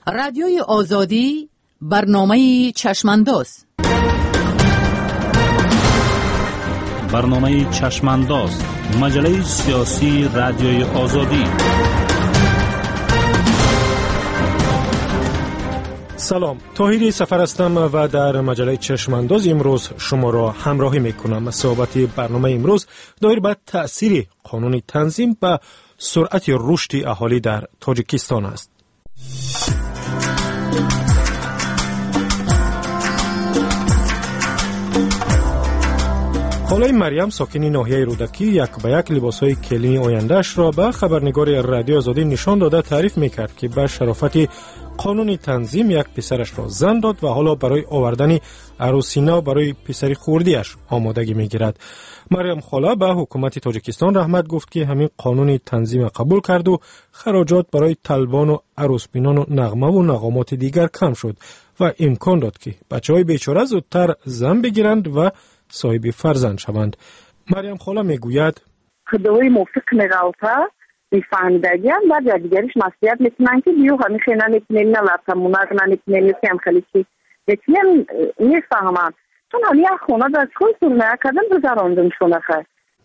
رادیوی آزادی برنامه چشمانداز. برنامه چشمانداز، مجله سیاسی رادیوی آزادی. سلام، طاهری سفر هستم و در مجله چشمانداز امروز شما را همراهی میکنم. صحبت برنامه امروز دایر به تأثیر قانون تنظیم و سرعت رشد اهالی در تاجیکستان است. خاله مریم ساکن ناحیه رودکی یک به یک لباسهای کلینی آینده‌اش را به خبرنگار رادیو آزادی نشان داده تعریف میکرد که به شرافت قانون تنظیم یک پسرش را زن داد و حالا برای آوردن عروسینا برای پسری خوردیش آمادگی میگیرد. مریم خاله به حکومت تاجیکستان رحمت گفت که همین قانون تنظیم قبول کرد و خراجات برای طلبان و عروسبینان و نغمه و نغمات دیگر کم شد و امکان داد که بچه‌های بیچاره زودتر زن بگیرند و صاحب فرزند شوند. مریم خاله میگوید خدای موفق نگالتا میفهمیدگی هم بعد دیگرش مسئولیت میتونن که بیو همی خیلی نمیتونیم نلاتمونا نمیتونیم نسیم خیلی چی نمیتونیم میفهمم چون همی خونه در چون سرونه کدن بزراندن شونه خواهد.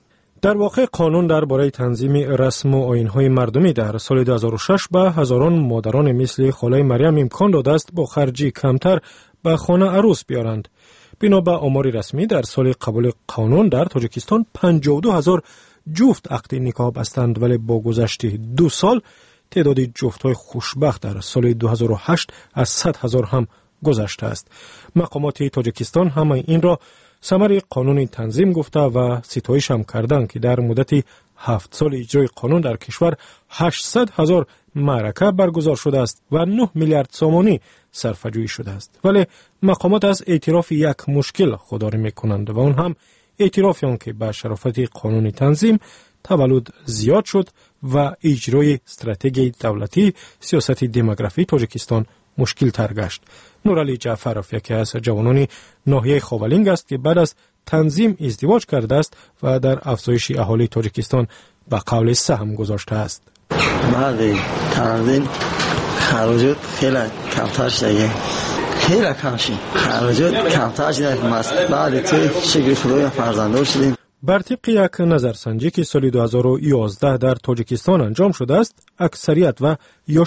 در واقع قانون درباره تنظیم رسم و آیین‌های مردمی در سال 2006 به هزاران مادران مثل خاله مریم امکان داده است با خرجی کمتر به خانه عروس بیارند. بنا به آمار رسمی در سال قبول قانون در تاجیکستان 52,000 جفت عقد نکاح بستند، ولی با گذشت 2 سال تعداد جفت‌های خوشبخت در سال 2008 از 100,000 هم گذشته است. مقامات تاجیکستان هم این را ثمر قانون تنظیم گفته و ستایش هم کردند که در مدت 7 سال اجرای قانون در کشور 800,000 معرکه برگزار شده است و 9 میلیارد سامانی صرفه‌جویی شده است. ولی مقامات از اعتراف یک مشکل خودداری میکنند و اون هم اعتراف آن که به شرافت قانون تنظیم تولد زیاد شد و اجرای استراتژی دولتی سیاست دموگرافی تاجیکستان مشکل تر گشت. نورعلی جعفرов یکی از جوانان ناحیه خاولینگ است که بعد از تنظیم ازدواج کرده است و در افزایش اهالی تاجیکستان به قول سهم گذاشته است. بعد تنظیم خراجات خیلی کمتر شده، خیلی کم شد، خراجات کمتر شده. بعد توی شکل خدای فرزنددار شدیم. بر طبق یک نظرسنجی که سال 2011 در تاجیکستان انجام شده است، اکثریت و یا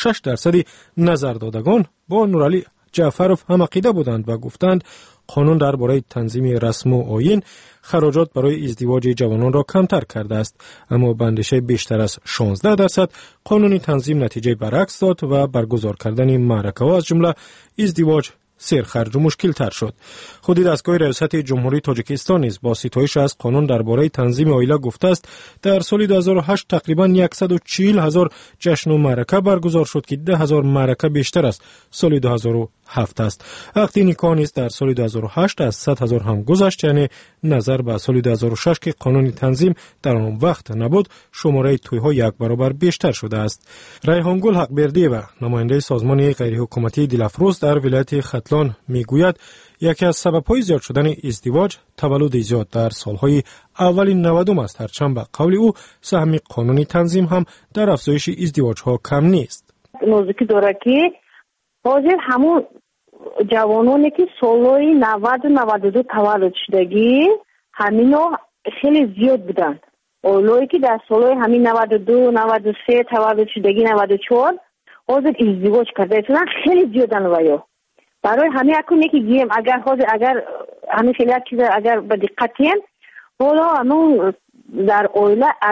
66% نظردادگان با نورعلی جعفرov هم عقیده بودند و گفتند قانون درباره تنظیم رسم و آیین خراجات برای ازدواج جوانان را کمتر کرده است، اما به اندازه بیشتر از 16% قانون تنظیم نتیجه برعکس داد و برگزار کردن معرکه‌ها از جمله ازدواج سرخرج و مشکل تر شد. خود دستگاه ریاست جمهوری تاجیکستان نیز با ستایش از قانون درباره تنظیم عائله گفته است در سال 2008 تقریبا 140,000 جشن و معرکه برگزار شد که 10,000 معرکه بیشتر است سال 2007 است. عقد نکاح نیز در سال 2008 از 100,000 هم گذشت، یعنی نظر به سال 2006 که قانون تنظیم در آن وقت نبود شماره توی‌ها 1 برابر بیشتر شده است. ریحان گل حقبردی و نماینده سازمان غیرحکومتی دلافروز در ولایت ختلان میگوید یکی از سبب‌های زیاد شدن ازدواج تولد زیاد در سالهای اول 90 است، هرچند به قول او سهم قانونی تنظیم هم در افزایش ازدواج‌ها کم نیست. موضوعی داره که حاضر همون جوانانی که سالهای 90 و 92 تولد شدگی همینا خیلی زیاد بودند. اولایی که در سالهای همین 92 93 تولد شدگی 94 حاضر ازدواج کرده شدن خیلی زیادن ویا. برای همه اکنون که گیم اگر همین خیلی چیز اگر به دقت کن حالا همون در اوله از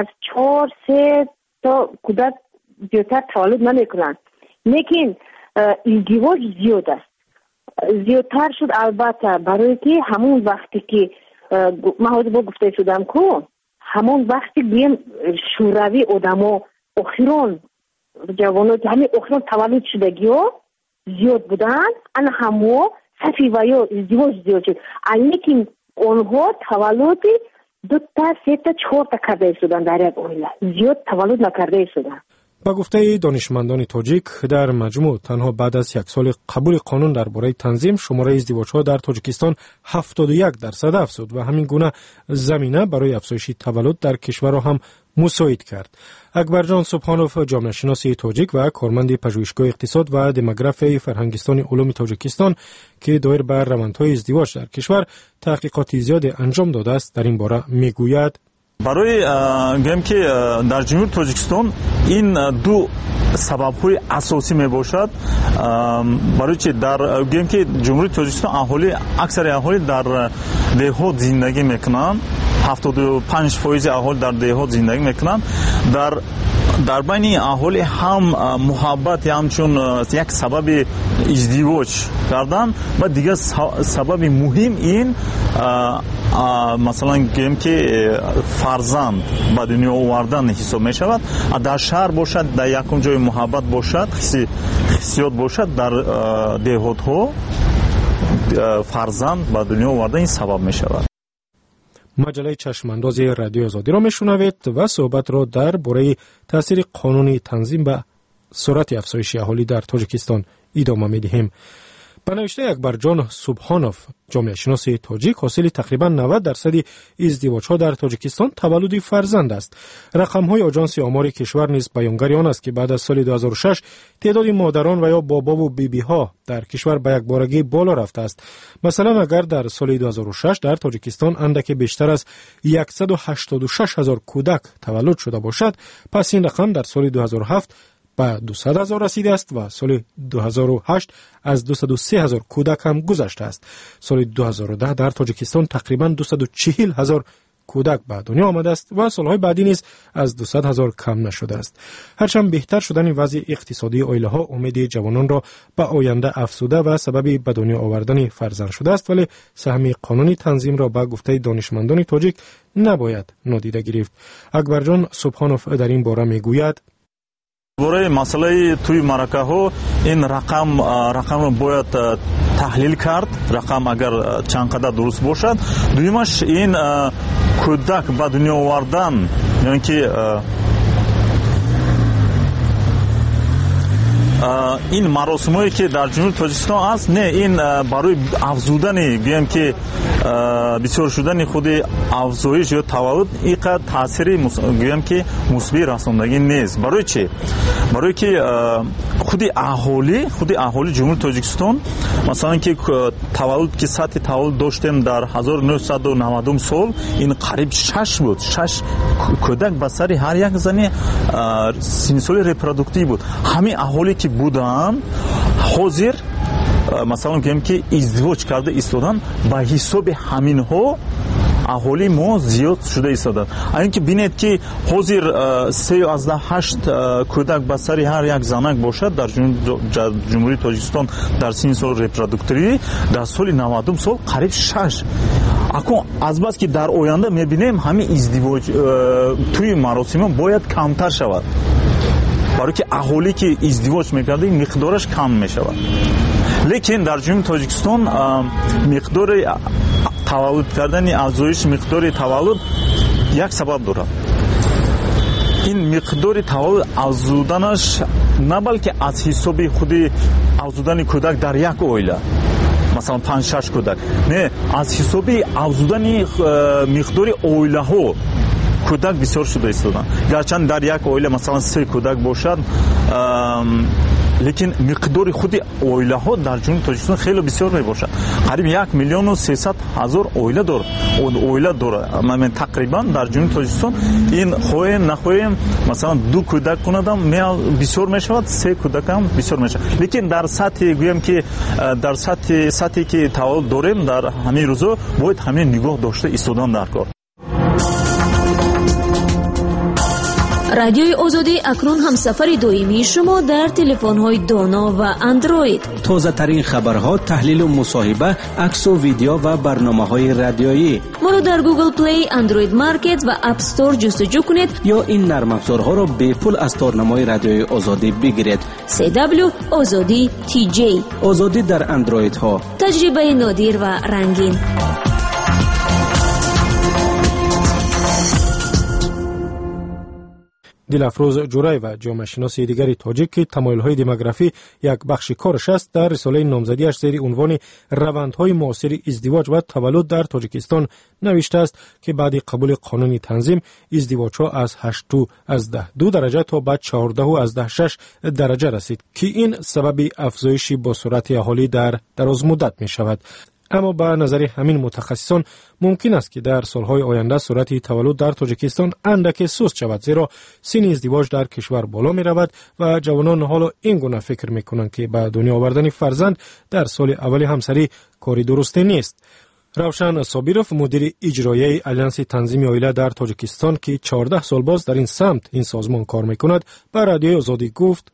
4-3 تا کودک زیادتر تولد نمیکنن، لیکن ازدواج زیاد است، زیادتر شد. البته برای که همون وقتی که من حاضر با گفته شدم که همون وقتی گیم شوروی آدما اخیران جوانات همین اخیران تولد شدگی ها زیاد بودن، انا همو صفی و یا ازدواج زیاد شد، لیکن اونها تولد 2 تا 3 تا 4 تا کرده شدن در یک اوله، زیاد تولد نکرده شدن. با گفته دانشمندان تاجیک در مجموع تنها بعد از یک سال قبول قانون درباره تنظیم شماره ازدواج‌ها در تاجیکستان 71% افزود و همین گونه زمینه برای افزایش تولد در کشور را هم مساعد کرد. اکبرجان سبحانوف، جامعه شناس تاجیک و کارمند پژوهشگاه اقتصاد و دموگراف فرهنگستان علوم تاجیکستان که دایر بر روندهای ازدواج در کشور تحقیقات زیاد انجام داده است، در این باره میگوید: برای گویم که در جمهوری تاجیکستان این دو سبب‌های اساسی میباشد. برای چه در گویم که جمهوری تاجیکستان اکثر اهالی در دهات زندگی میکنند، 75% اهالی در دهات زندگی میکنند. در بین اهالی هم محبت همچون یک سبب ازدواج کردن و دیگر سبب مهم این مثلا گویم که فرزند به دنیا آوردن حساب می شود. در شهر باشد، در یکم جای محبت باشد، حسیات باشد، در دهات ها فرزند به دنیا آوردن این سبب می شود. مجله چشمانداز رادیو آزادی را میشنوید و صحبت را درباره تاثیر قانونی تنظیم به سرعت افزایش اهالی در تاجیکستان ادامه میدهیم. به نوشته اکبرجان سبحانوف، جامعه شناس تاجیک، حاصل تقریبا 90% ازدواج‌ها در تاجیکستان تولد فرزند است. رقم‌های آژانس آمار کشور نیز بیانگر آن است که بعد از سال 2006 تعداد مادران و یا بابا و بیبی‌ها در کشور به یک بارگی بالا رفته است. مثلا اگر در سال 2006 در تاجیکستان اندک بیشتر از 186,000 کودک تولد شده باشد، پس این رقم در سال 2007 به 200,000 رسیده است و سال 2008 از 203,000 کودک هم گذشته است. سال 2010 در تاجیکستان تقریبا 240,000 کودک به دنیا آمده است و سالهای بعدی نیز از 200,000 کم نشده است. هرچند بهتر شدن وضع اقتصادی عائله ها امید جوانان را به آینده افزوده و سبب به دنیا آوردن فرزند شده است، ولی سهم قانونی تنظیم را به گفته دانشمندان تاجیک نباید نادیده گرفت. اکبرجان سبحانوف در این باره میگوید: برای مسئله توی مرکه ها این رقم را باید تحلیل کرد. رقم اگر چند قدر درست باشد. دویمش این کودک به دنیا آوردن، یعنی که این مراسمایی که در جمهوری تاجیکستان است، نه این برای افزودن گویم که بسیار شدن خود افزایش یا تولد اینقدر تاثیر گویم که مثبت رساندگی نیست. برای چه؟ برای که خود اهالی جمهوری تاجیکستان مثلا که تولد که سطح تولد داشتیم در 1990 سال این قریب 6 بود. 6 کودک به سر هر یک زن سنی رپرودوکتیو بود. همین اهالی که بودن حاضر مثلا گویم که ازدواج کرده ایستادن، به حساب همین ها اهالی ما زیاد شده ایستادن. اینکه بینید که حاضر 3 کودک به سر هر یک زنک باشد در جمهوری تاجیکستان در سن سال رپرودوکتوری، در سال 90 سال قریب 6. اکنون از بس که در آینده میبینیم همین ازدواج توی مراسم باید کمتر شود، برای که اهالی که ازدواج میکرده مقدارش کم میشود. لیکن در جمهوری تاجیکستان مقدار تولد کردن افزایش مقدار تولد یک سبب دارد. این مقدار تولد افزودنش نه بلکه از حساب خود افزودن کودک در یک عائله، مثلا 5-6 کودک، نه، از حساب افزودن مقدار عائله ها کودک بسیار شده ایستادن. گرچند در یک عائله مثلا 3 کودک باشد، لیکن مقدار خود عائله ها در جنوب تاجیکستان خیلی بسیار می باشد. قریب 1,300,000 عائله داره. من تقریبا در جنوب تاجیکستان این خواهیم نخواهیم مثلا 2 کودک کندم بسیار می شود، 3 کودک هم بسیار می شود. لیکن در سطح گویم که در سطحی که تولد داریم در همین روزا باید همین نگاه داشته ایستادن در کار. رادیوی آزادی اکنون هم سفر دویمی شما در تلفن‌های دانا و اندروید. تازه ترین خبرها، تحلیل و مصاحبه، عکس و ویدیو و برنامه‌های رادیویی. ما رو در گوگل پلی، اندروید مارکت و اپ استور جستجو کنید یا این نرم افزارها را به پول از تارنمای رادیوی آزادی بگیرید. CW آزادی TJ، آزادی در اندروید ها، تجربه نادر و رنگین. دلافروز جورای و جامعه‌شناس دیگری تاجیک که تمایل‌های دموگرافی یک بخش کارش است، در رساله نامزدیش زیر عنوان روندهای معاصر ازدواج و تولد در تاجیکستان نوشته است که بعد قبول قانون تنظیم ازدواج‌ها از 8.2 درجه تا به 14.6 درجه رسید که این سبب افزایش با سرعت اهالی در دراز مدت می شود. اما به نظر همین متخصصان ممکن است که در سالهای آینده سرعت تولد در تاجیکستان اندک سست شود، زیرا سن ازدواج در کشور بالا می رود و جوانان حالا این گونه فکر می کنند که به دنیا آوردن فرزند در سال اول همسری کاری درستی نیست. روشن صابیروف، مدیر اجرایی الیانس تنظیم عائله در تاجیکستان که 14 سال باز در این سمت این سازمان کار می کند، به رادیوی آزادی گفت: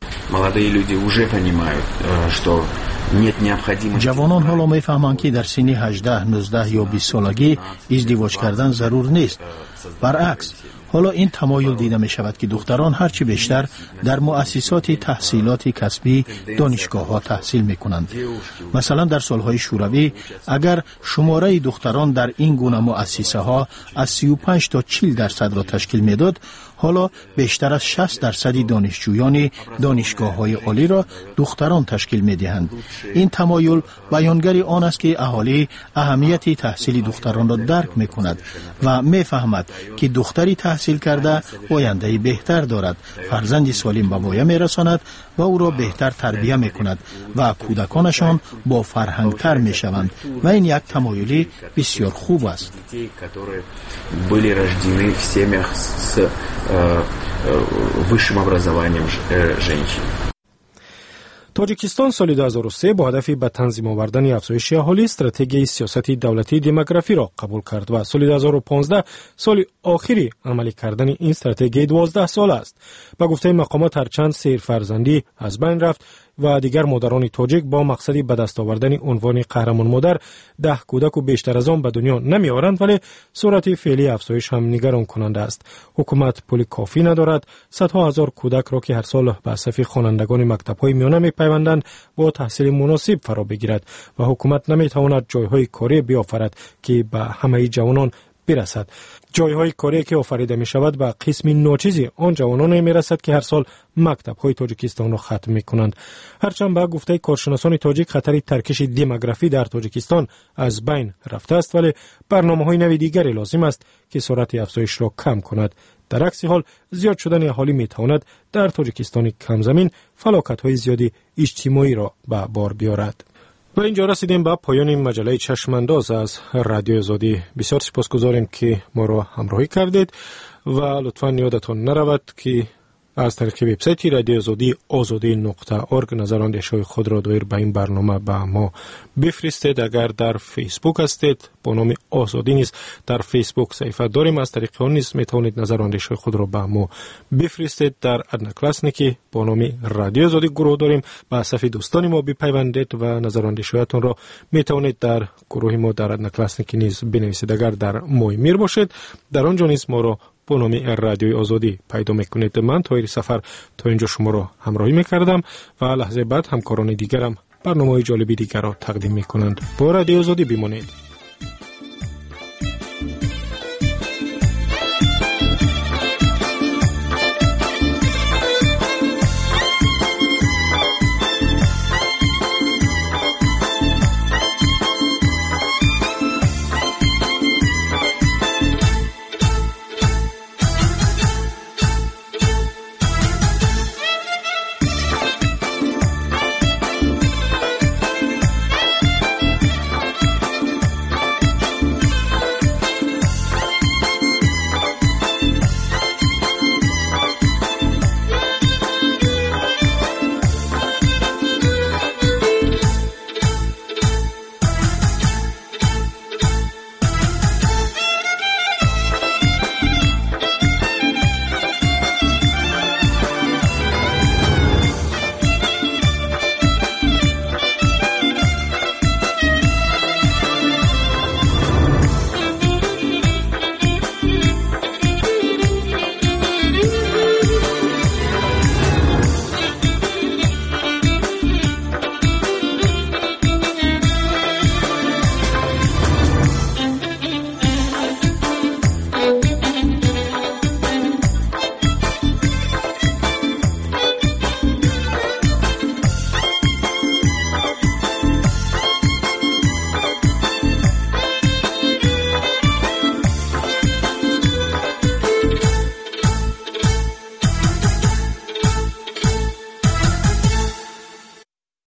جوانان حالا میفهمند که در سن 18, 19 یا 20 سالگی ازدواج کردن ضرور نیست. برعکس، حالا این تمایل دیده می شود که دختران هرچی بیشتر در مؤسسات تحصیلات کسبی دانشگاه ها تحصیل می کنند. مثلا در سالهای شوروی اگر شماره دختران در این گونه مؤسسه ها از 35 تا 40% را تشکیل می داد، حالا بیشتر از 60% دانشجویان دانشگاه های عالی را دختران تشکیل می دهند. این تمایل بیانگر آن است که اهالی اهمیت تحصیل دختران را درک می کند و می فهمد که دختری تحصیل کرده آینده بهتر دارد، فرزند سالم به مایه می رساند و او را بهتر تربیه می کند و کودکانشان با فرهنگ تر می شوند و این یک تمایلی بسیار خوب است. высшим образованием женщин. تاجیکستان سال 2003 با هدف به تنظیم آوردن افزایش اهالی استراتژی سیاست دولتی دموگرافی را قبول کرد و سال 2015 سال آخری عملی کردن این استراتژی 12 سال است. با گفته مقامات هرچند سیر فرزندی از بین رفت و دیگر مادران تاجیک با مقصدی به دست آوردن عنوان قهرمان مادر 10 کودک و بیشتر از آن به دنیا نمی آورند، ولی سرعت فعلی افزایش هم نگران کننده است. حکومت پول کافی ندارد، صدها هزار کودک را که هر سال به صف خوانندگان مکتب‌های میانه می‌پیوندند با تحصیل مناسب فرا بگیرد و حکومت نمی‌تواند جای‌های کاری بیافرد که به همه جوانان برسد. جایهای کاری که آفریده می شود به قسم ناچیزی آن جوانان می رسد که هر سال مکتب های تاجیکستان را ختم می کنند. هرچند به گفته کارشناسان تاجیک خطر ترکش دموگرافی در تاجیکستان از بین رفته است، ولی برنامه های نوی دیگری لازم است که سرعت افزایش را کم کند. در عکس حال زیاد شدن اهالی می تواند در تاجیکستان کم زمین فلاکت های زیادی اجتماعی را به بار بیارد. و اینجا رسیدیم به پایان مجله چشمانداز از رادیو آزادی. بسیار سپاسگزاریم که ما را همراهی کردید و لطفاً یادتان نرود که از طریق وبسایت رادیو آزادی azadi.org نظراندیش‌های خود را دایر به این برنامه به ما بفرستید. اگر در فیسبوک هستید با نام آزادی نیز در فیسبوک صفحه داریم، از طریق آن نیز میتوانید نظراندیش‌های خود را به ما بفرستید. در ادنکلاسنیکی با نام رادیو آزادی گروه داریم، به صفحه دوستان ما بپیوندید و نظراندیش‌هایتان را میتوانید در گروه ما در ادنکلاسنیکی نیز بنویسید. اگر در مویمیر باشید در آنجا نیز ما را با نام رادیوی آزادی پیدا میکنید. من تایر سفر تا اینجا شما را همراهی میکردم و لحظه بعد همکاران دیگرم برنامه‌های جالبی دیگر را تقدیم میکنند. با رادیو آزادی بمانید.